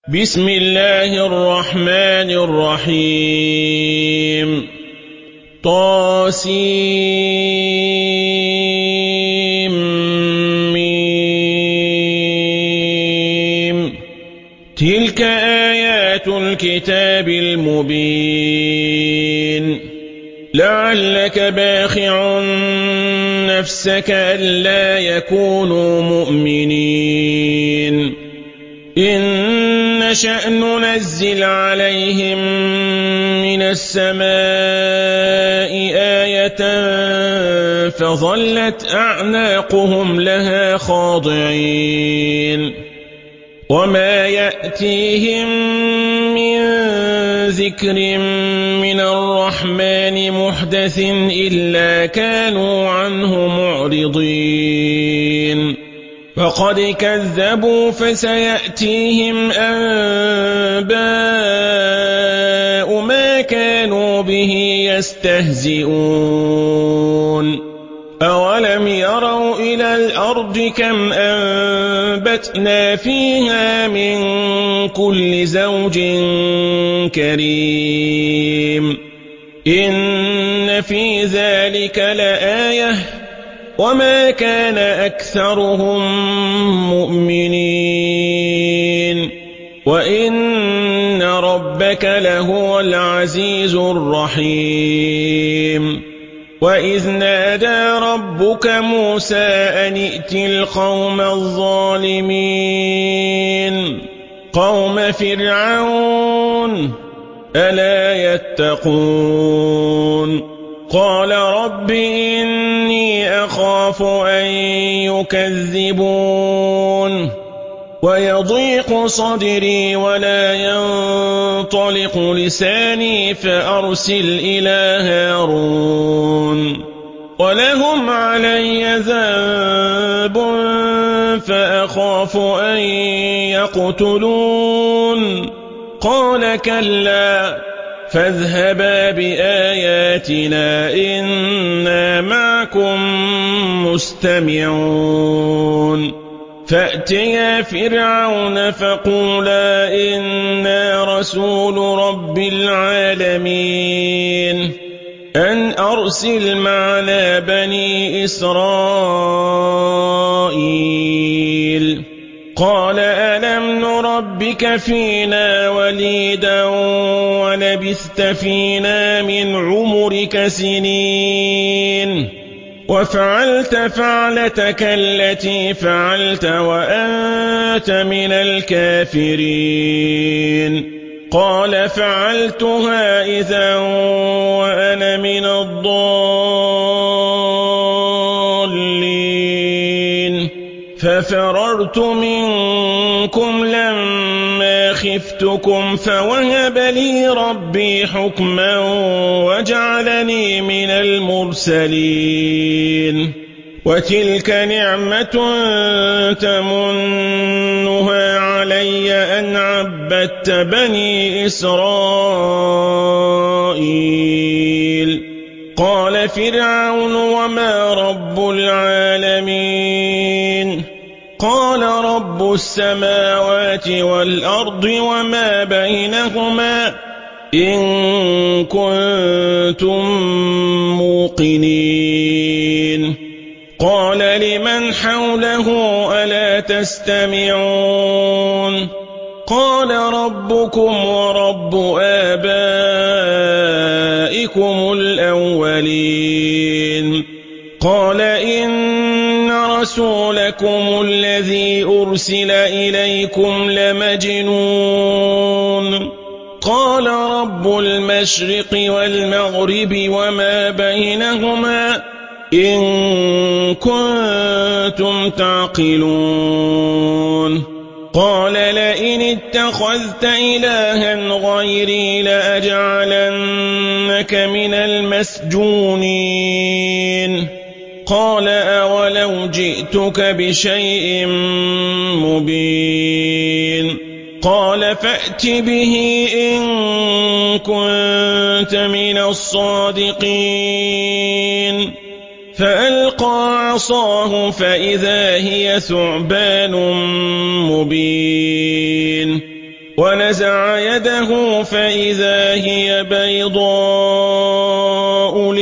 بسم الله الرحمن الرحيم طاسيم تلك آيات الكتاب المبين لعلك باخع نفسك ألا يكونوا مؤمنين إن نشأ ننزل عليهم من السماء آية فظلت أعناقهم لها خاضعين وما يأتيهم من ذكر من الرحمن محدث إلا كانوا عنه معرضين فقد كذبوا فسيأتيهم أنباء ما كانوا به يستهزئون أولم يروا إلى الأرض كم أنبتنا فيها من كل زوج كريم إن في ذلك لآية وما كان أكثرهم مؤمنين وإن ربك لهو العزيز الرحيم وإذ نادى ربك موسى أن ائت القوم الظالمين قوم فرعون ألا يتقون قال رب إني أخاف أن يكذبون ويضيق صدري ولا ينطلق لساني فأرسل إلى هارون ولهم علي ذنب فأخاف أن يقتلون قال كلا فاذهبا بآياتنا إنا معكم مستمعون فأتيا فرعون فقولا إنا رسول رب العالمين أن أرسل معنا بني إسرائيل قال ألم نربك فينا وليدا ولبثت فينا من عمرك سنين وفعلت فعلتك التي فعلت وأنت من الكافرين قال فعلتها إذا وأنا من الضالين ففررت منكم لما خفتكم فوهب لي ربي حكما وجعلني من المرسلين وتلك نعمة تمنها علي أن عبدت بني إسرائيل قال فرعون وما رب العالمين قال رب السماوات والأرض وما بينهما إن كنتم موقنين قال لمن حوله ألا تستمعون قال ربكم ورب آبائكم الأولين قال إن رسولكم الذي أرسل إليكم لمجنون قال رب المشرق والمغرب وما بينهما إن كنتم تعقلون قال لئن اتخذت إلها غيري لأجعلنك من المسجونين قال أولو جئتك بشيء مبين قال فأت به إن كنت من الصادقين فألقى عصاه فإذا هي ثعبان مبين ونزع يده فإذا هي بيضاء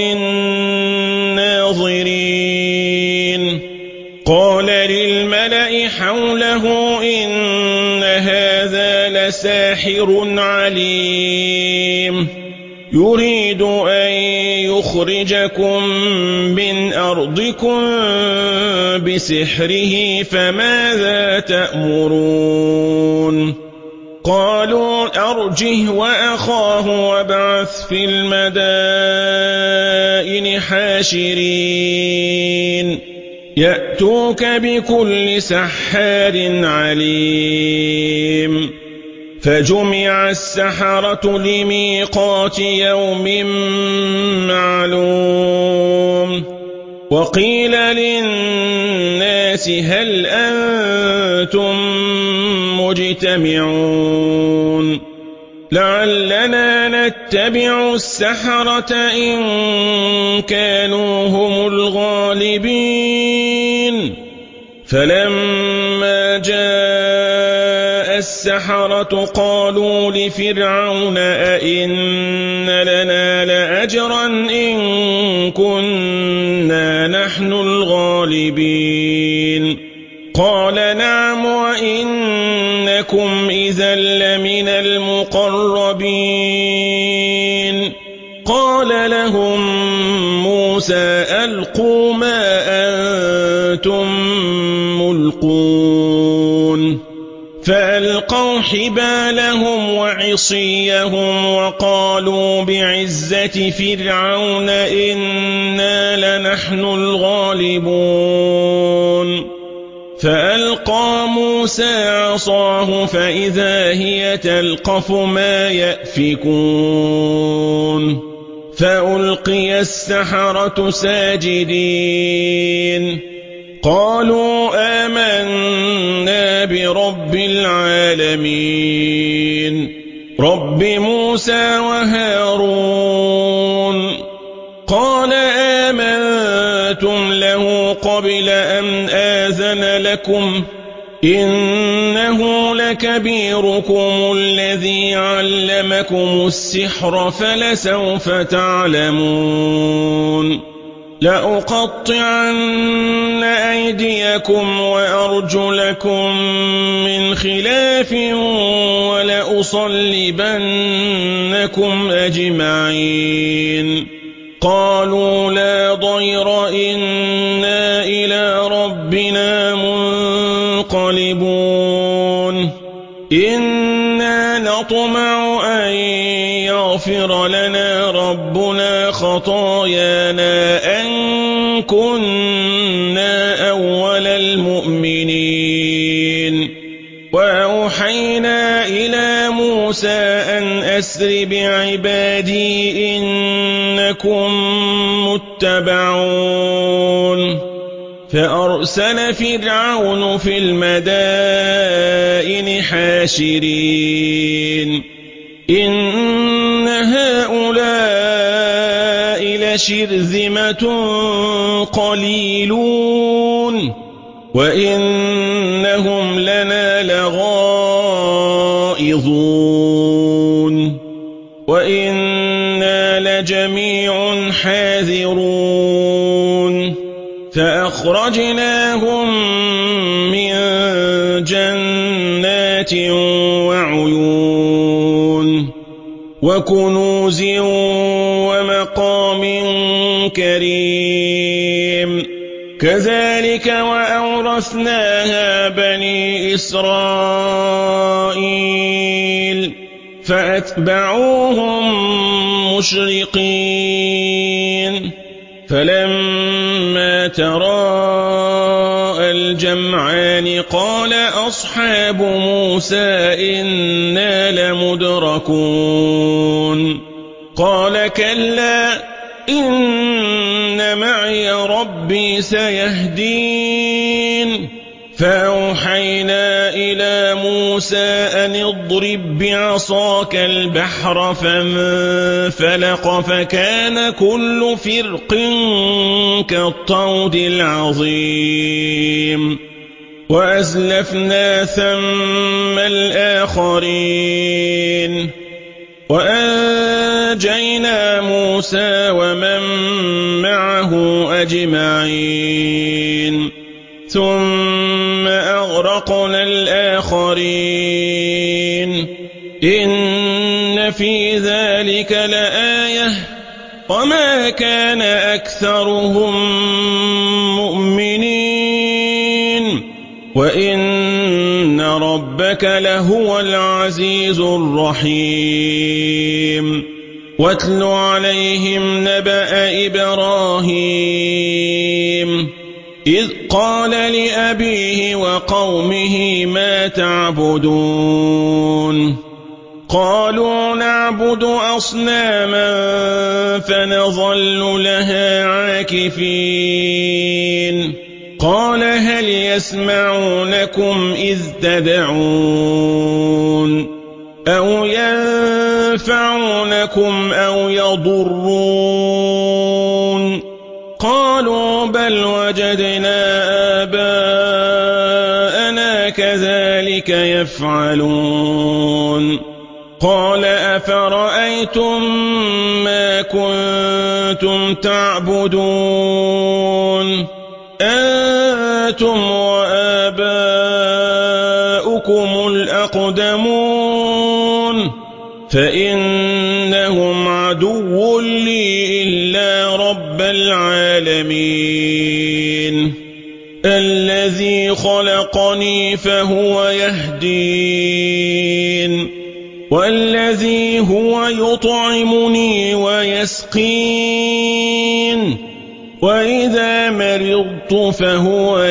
للناظرين قال للملأ حوله إن هذا لساحر عليم يريد أن يخرجكم من أرضكم بسحره فماذا تأمرون قالوا أرجه وأخاه وابعث في المدائن حاشرين يأتوك بكل سحار عليم فجمع السحرة لميقات يوم معلوم وقيل للناس هل أنتم مجتمعون لعلنا نتبع السحرة إن كانوا هم الغالبين فلما جاء السحرة قالوا لفرعون أئن لنا لأجرا إن كنا نحن الغالبين قال نعم وإنكم إذا لمن المقربين قال لهم موسى ألقوا ما أنتم ملقون فألقوا حبالهم وعصيهم وقالوا بعزة فرعون إنا لنحن الغالبون فألقى موسى عصاه فإذا هي تلقف ما يأفكون فألقي السحرة ساجدين قالوا آمنا برب العالمين رب موسى وهارون قال آمنتم له قبل أن آذن لكم إنه لكبيركم الذي علمكم السحر فلسوف تعلمون لأقطعن أيديكم وأرجلكم من خلاف ولأصلبنكم أجمعين قالوا لا ضير إنا إلى ربنا منقلبون إنا نطمع أن يغفر لنا ربنا خطايانا أن كنا أول المؤمنين وأوحينا إلى موسى أن أسر بعبادي إنكم متبعون فأرسل فرعون في المدائن حاشرين إن هؤلاء لشرذمة قليلون وإنهم لنا لغائظون وإنا لجميع حاذرون فأخرجناهم من جنات وعيون وكنوز ومقام كريم كذلك وأورثناها بني إسرائيل فأتبعوهم مشرقين فلما تراءى الجمعان قال أصحاب موسى إنا لمدركون قال كلا إن معي ربي سيهدين فأوحينا إلى موسى أن اضرب بعصاك البحر فانفلق فكان كل فرق كالطود العظيم وأزلفنا ثم الآخرين وأنجينا موسى ومن معه أجمعين ثم أغرقنا الآخرين إن في ذلك لآية وما كان أكثرهم مؤمنين وإن ربك لهو العزيز الرحيم واتل عليهم نبأ إبراهيم إذ قال لأبيه وقومه ما تعبدون قالوا نعبد أصناما فنظل لها عاكفين قال هل يسمعونكم إذ تدعون أو ينفعونكم أو يضرون قالوا بل وجدنا آباءنا كذلك يفعلون قال أفرأيتم ما كنتم تعبدون أنتم وآباؤكم الأقدمون فإنهم عدو لي إلا رب العالمين الذي خلقني فهو يهدين والذي هو يطعمني ويسقين وإذا مرضت فهو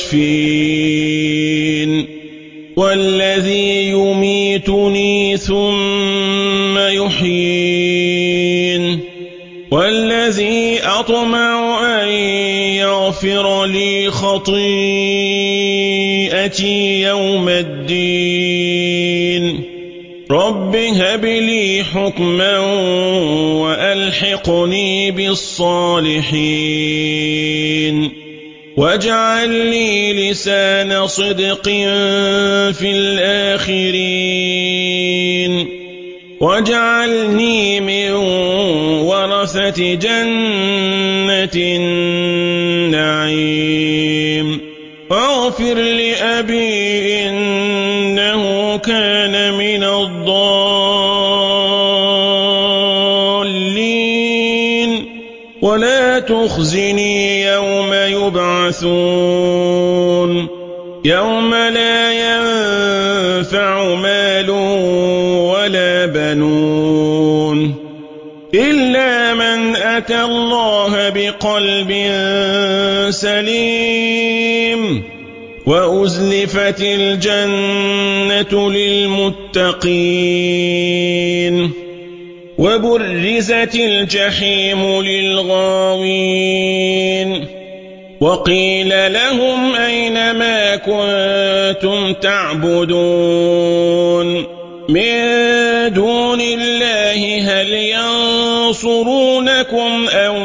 يشفين والذي يميتني ثم يحيين والذي أطمع أن يغفر لي خطيئتي يوم الدين رب هب لي حكما وألحقني بالصالحين واجعل لي لسان صدق في الآخرين واجعلني من ورثة جنة النعيم واغفر لأبي إنه كان من الضالين ولا تخزني يوم يبعثون يوم لا ينفع مال ولا بنون إلا من أتى الله بقلب سليم وأزلفت الجنة للمتقين وبرزت الجحيم للغاوين وقيل لهم أين ما كنتم تعبدون من دون الله هل ينصرونكم أو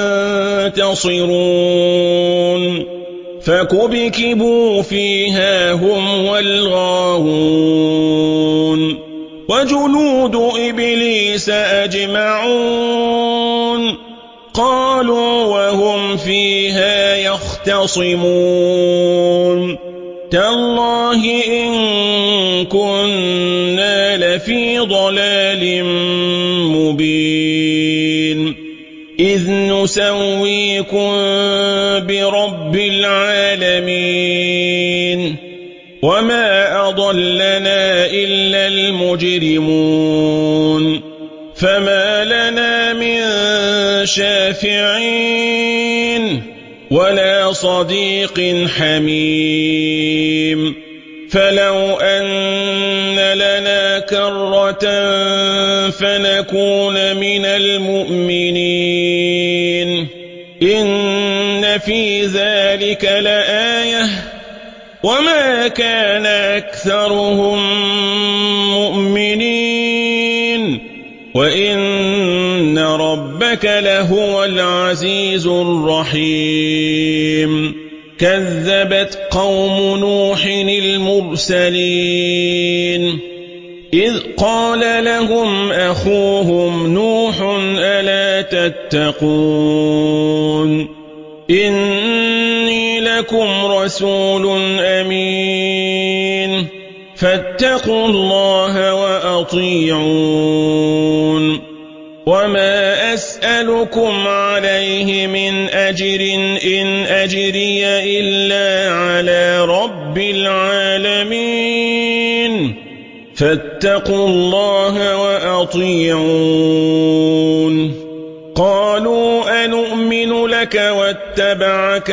ينتصرون فكبكبوا فيها هم والغاوون وجنود إبليس أجمعون قالوا وهم فيها يختصمون تالله إن كنا لفي ضلال مبين إذ نسويكم برب العالمين وما أضلنا إلا المجرمون فما لنا من شافعين ولا صديق حميم فلو أن لنا كرة فنكون من المؤمنين إن في ذلك لآية وما كان أكثرهم مؤمنين وإن ربك لهو العزيز الرحيم كذبت قوم نوح المرسلين إذ قال لهم أخوهم نوح ألا تتقون إني لكم رسول أمين فاتقوا الله وأطيعون وما أسألكم عليه من أجر إن أجري إلا على رب العالمين فاتقوا الله وأطيعون قالوا أنؤمن لك واتبعك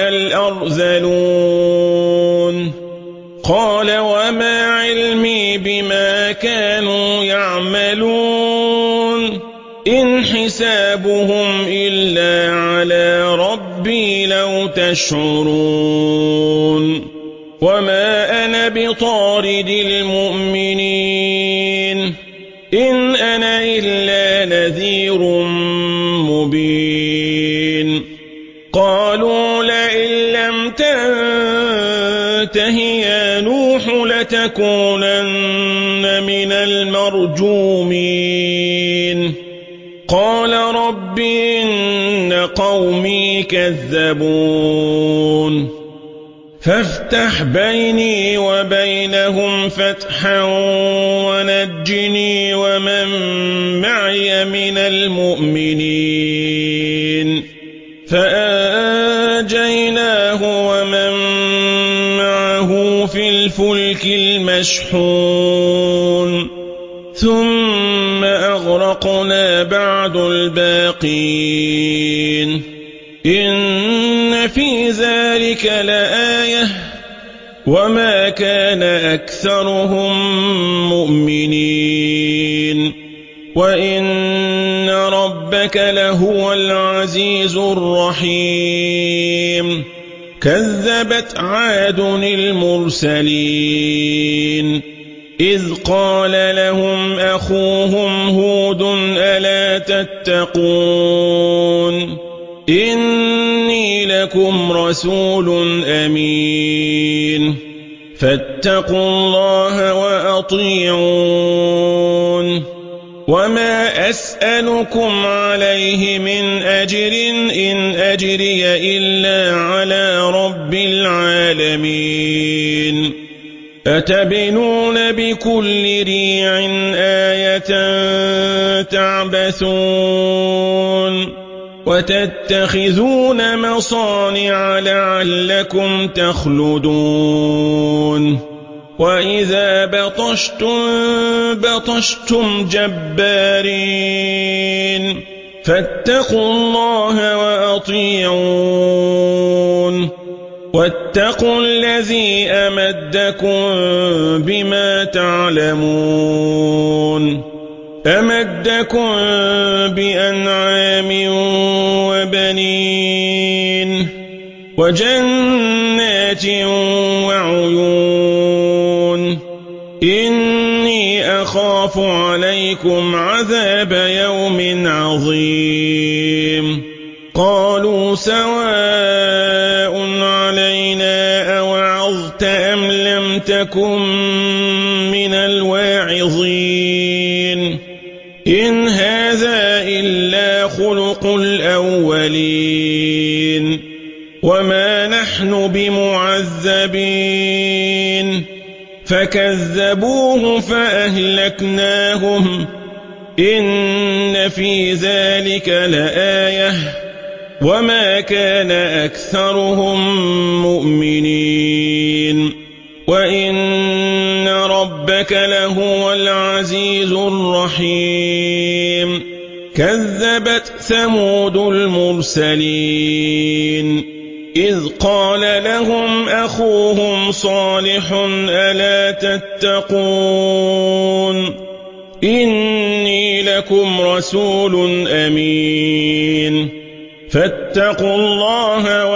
الأرذلون قال وما علمي بما كانوا يعملون إن حسابهم إلا على ربي لو تشعرون وما أنا بطارد المؤمنين إن أنا إلا نذير مبين قالوا لئن لم تنته يا نوح لتكونن من المرجومين قال رب إن قومي كذبون فافتح بيني وبينهم فتحا ونجني ومن معي من المؤمنين فأنجيناه ومن معه في الفلك المشحون ثم أغرقنا بعد الباقين إن في ذلك لآية وما كان أكثرهم مؤمنين وإن ربك لهو العزيز الرحيم كذبت عاد المرسلين إذ قال لهم أخوهم هود ألا تتقون إني لكم رسول أمين فاتقوا الله وأطيعون وما أسألكم عليه من أجر إن أجري إلا على رب العالمين أتبنون بكل ريع آية تعبثون وتتخذون مصانع لعلكم تخلدون وإذا بطشتم جبارين فاتقوا الله وأطيعون واتقوا الذي أمدكم بما تعلمون أمدكم بأنعام وبنين وجنات وعيون إني أخاف عليكم عذاب يوم عظيم قالوا سواء علينا أوعظت أم لم تكن من الواعظين إن هذا إلا خلق الأولين وما نحن بمعذبين فكذبوه فأهلكناهم إن في ذلك لآية وما كان أكثرهم مؤمنين وإن ربك لهو العزيز الرحيم كذبت ثمود المرسلين إذ قال لهم أخوهم صالح ألا تتقون إني لكم رسول أمين فاتقوا الله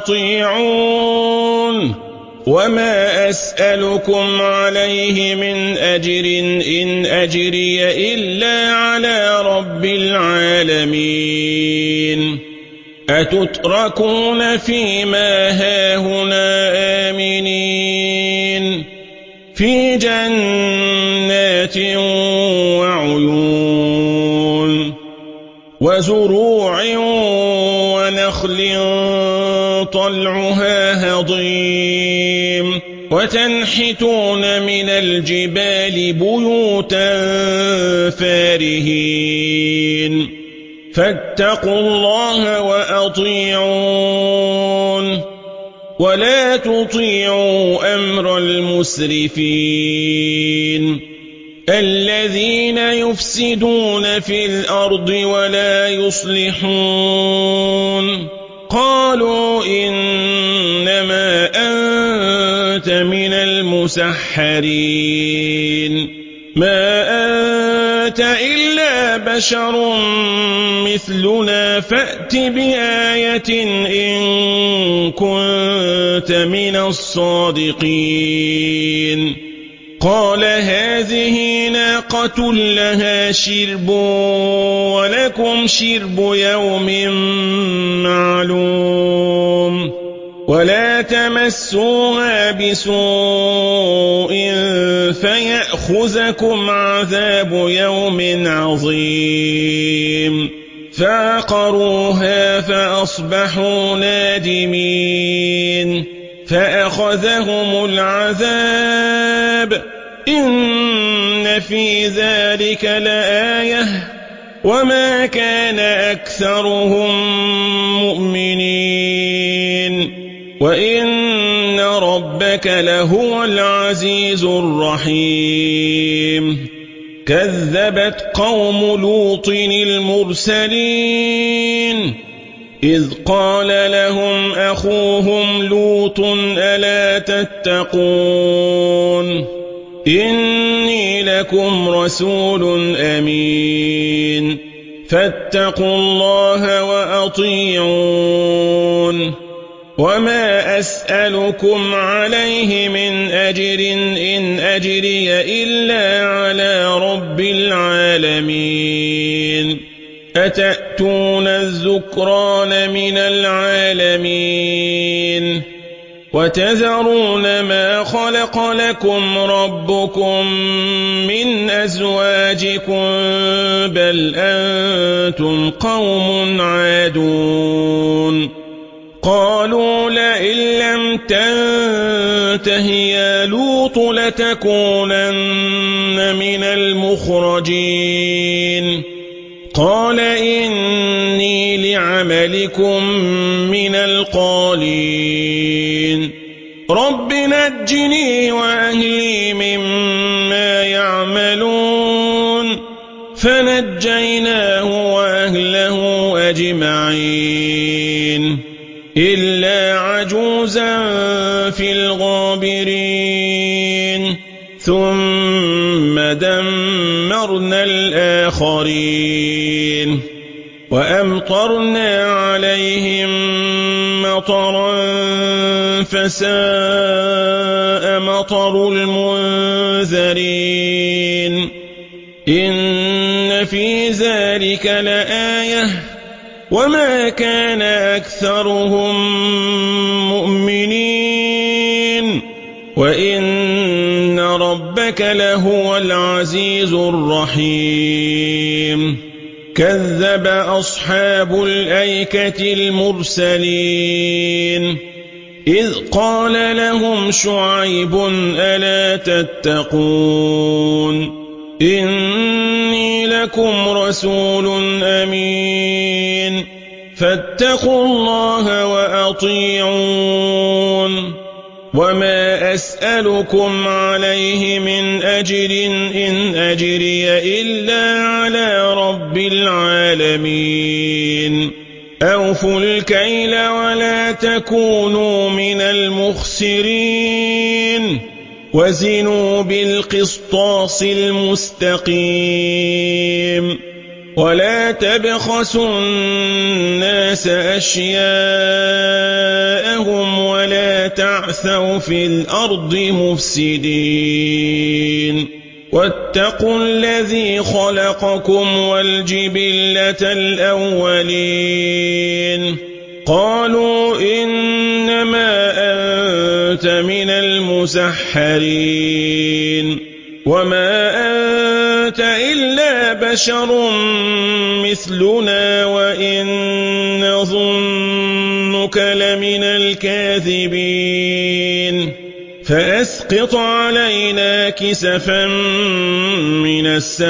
وأطيعون وما أسألكم عليه من أجر إن أجري إلا على رب العالمين أتتركون فيما هاهنا آمنين في جنات وعيون وزروع ونخل طلعها هضيم وتنحتون من الجبال بيوتا فارهين فاتقوا الله وأطيعون ولا تطيعوا أمر المسرفين الذين يفسدون في الأرض ولا يصلحون قالوا إنما أنت من المسحرين ما أنت إلا بشر مثلنا فأت بآية إن كنت من الصادقين قال هذه ناقة لها شرب ولكم شرب يوم معلوم ولا تمسوها بسوء فيأخذكم عذاب يوم عظيم فعقروها فأصبحوا نادمين فأخذهم العذاب إن في ذلك لآية وما كان أكثرهم مؤمنين وإن ربك لهو العزيز الرحيم كذبت قوم لوط المرسلين إذ قال لهم أخوهم لوط ألا تتقون إني لكم رسول أمين فاتقوا الله وأطيعون وما أسألكم عليه من أجر إن أجري إلا على رب العالمين أتأتون الذكران من العالمين وتذرون ما خلق لكم ربكم من أزواجكم بل أنتم قوم عادون قالوا لئن لم تنته يا لوط لتكونن من المخرجين قال إني لعملكم من القالين رب نجني وأهلي مما يعملون فنجيناه وأهله أجمعين إلا عجوزا في الغابرين ثم دمرنا الآخرين وأمطرنا عليهم مطرا فساء مطر المنذرين إن في ذلك لآية وما كان أكثرهم مؤمنين وإن ربك لهو العزيز الرحيم كذب أصحاب الأيكة المرسلين إذ قال لهم شعيب ألا تتقون إني لكم رسول أمين فاتقوا الله وأطيعون وما أسألكم عليه من أجر إن أجري إلا على رب العالمين أوفوا الكيل ولا تكونوا من المخسرين وزنوا بالقسطاس المستقيم ولا تبخسوا الناس أشياءهم ولا تعثوا في الأرض مفسدين واتقوا الذي خلقكم والجبلة الأولين قالوا إنما أنت من المسحرين وما أنت إلا بشر مثلنا وإن نظنك لمن الكاذبين فأسقط علينا كسفا من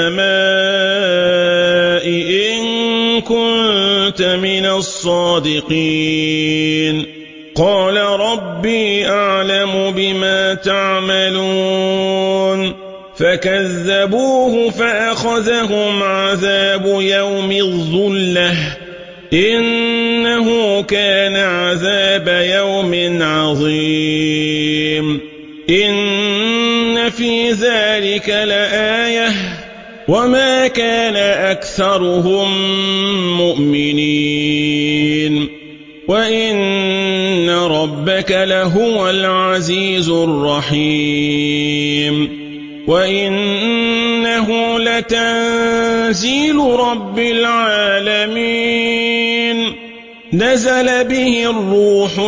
السماء إن كنت من الصادقين قال ربي أعلم بما تعملون فكذبوه فأخذهم عذاب يوم الظلة إنه كان عذاب يوم عظيم إن في ذلك لآية وما كان أكثرهم مؤمنين وإن ربك لهو العزيز الرحيم وإنه لتنزيل رب العالمين نزل به الروح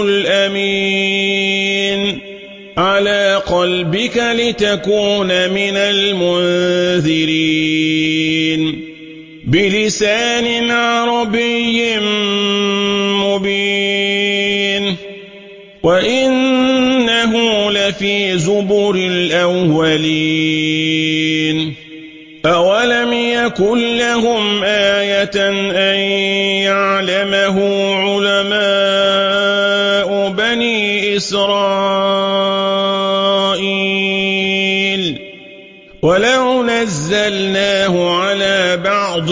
الأمين على قلبك لتكون من المنذرين بلسان عربي مبين وإنه لفي زبر الأولين أولم يكن لهم آية أن يعلمه علماء بني إسرائيل ولو نزلناه على بعض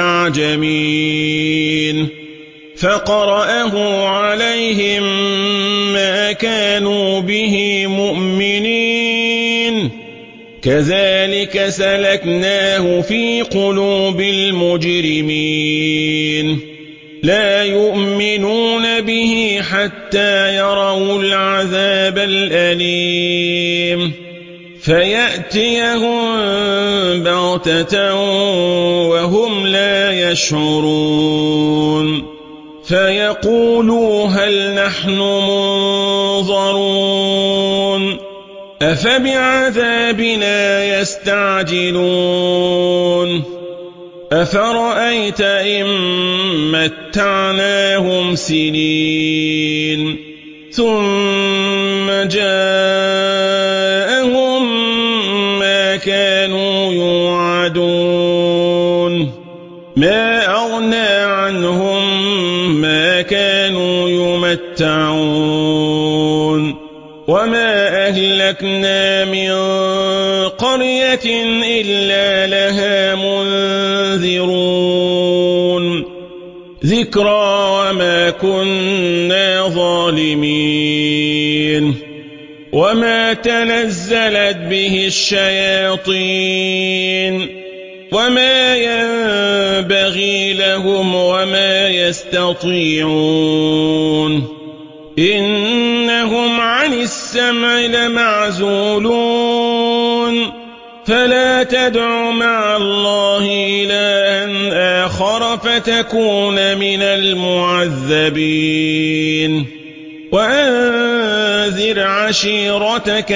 الأعجمين فقرأه عليهم ما كانوا به مؤمنين كذلك سلكناه في قلوب المجرمين لا يؤمنون به حتى يروا العذاب الأليم فيأتيهم بغتة وهم لا يشعرون فيقولوا هل نحن منظرون أفبعذابنا يستعجلون أفرأيت إن متعناهم سنين ثم جاءهم ما كانوا يوعدون ما أغنى عنهم ما كانوا يمتعون وما أهلكنا من قرية إلا لها منذرون ذكرى وما كنا ظالمين وما تنزلت به الشياطين وما ينبغي لهم وما يستطيعون إنهم عن السمع لمعزولون فلا تدع مع الله إلها آخر فتكون من المعذبين وأنذر عشيرتك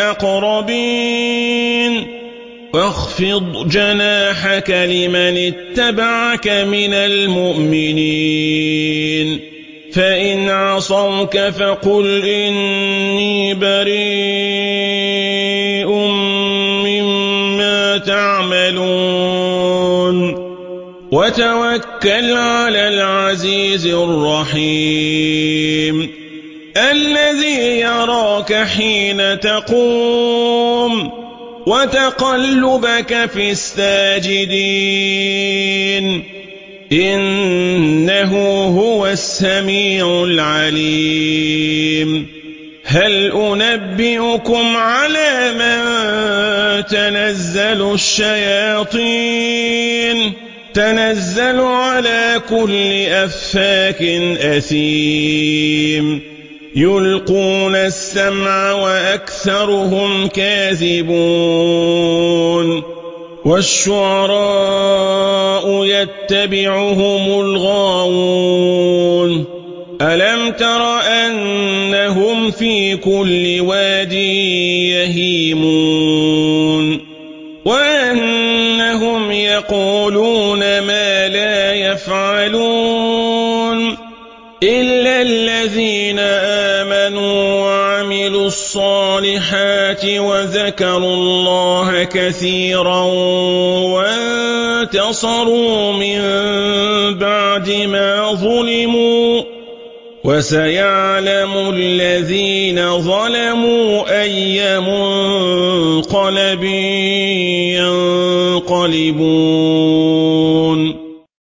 الأقربين واخفض جناحك لمن اتبعك من المؤمنين فإن عصوك فقل إني بريء مما تعملون وتوكل على العزيز الرحيم الذي يراك حين تقوم وتقلبك في الساجدين إنه هو السميع العليم هل أنبئكم على من تنزل الشياطين تنزل على كل أفاك أثيم يلقون السمع وأكثرهم كاذبون والشعراء يتبعهم الغاوون ألم تر أنهم في كل واد يهيمون وأنهم يقولون ما لا يفعلون إلا الذين آمنوا وعملوا الصالحات وذكروا الله كثيرا وانتصروا من بعد ما ظلموا وسيعلم الذين ظلموا أي منقلب ينقلبون